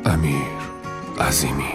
امیر عظیمی.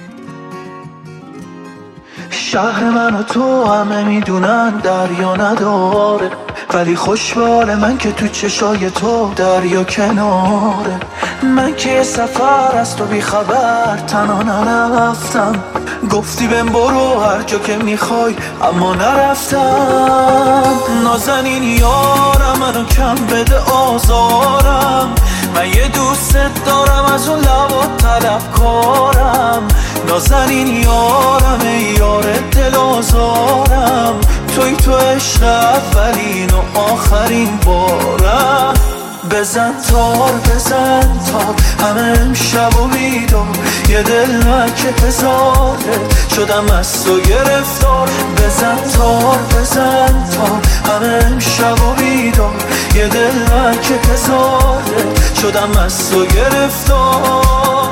شهر من و تو همه میدونن دریا نداره، ولی خوشبال من که تو چشای تو دریا کناره. من که یه سفر از تو بی خبر تنها نرفتم، گفتی بهم برو هر جا که میخوای اما نرفتم. نازنین یارم منو کم بده آزارم، من یه دوست دارم از اون لبات طلبکارم. نازنین یارم ای یار دل آزارم، توی تو عشق اولین و آخرین بارم. بزن تار همه امشب و بیدار، یه دل که هزاره شدم از تو گرفتار. بزن تار همه امشب و بیدار، یه دل که هزاره شدم از تو گرفتار.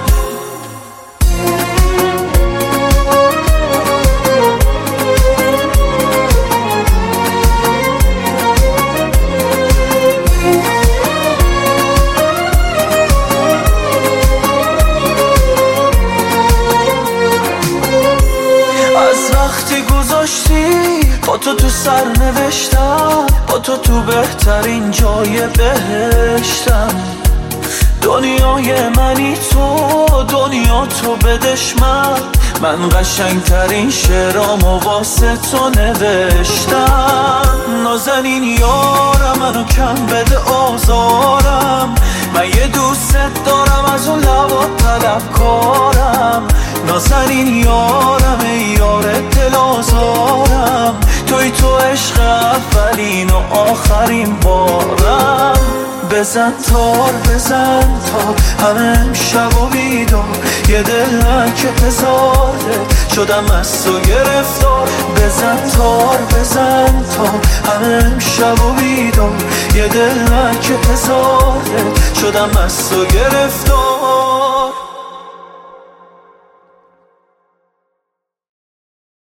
با تو سر نوشتم، با تو بهترین جای بهشتم. دنیای منی تو، دنیا تو بدش من قشنگترین شعرامو واسه تو نوشتم. نازنین یارم منو کم بده آزارم، من یه دوست دارم از اون لبات طلبکارم. نازنین یارم ای یار دل آزارم، توی تو عشق اولین و آخرین بارم. بزن تار همه امشب و بیدار، یه دل که هزاره شدم از تو گرفتار. بزن تار همه امشب و بیدار، یه دل که هزاره شدم از تو گرفتار.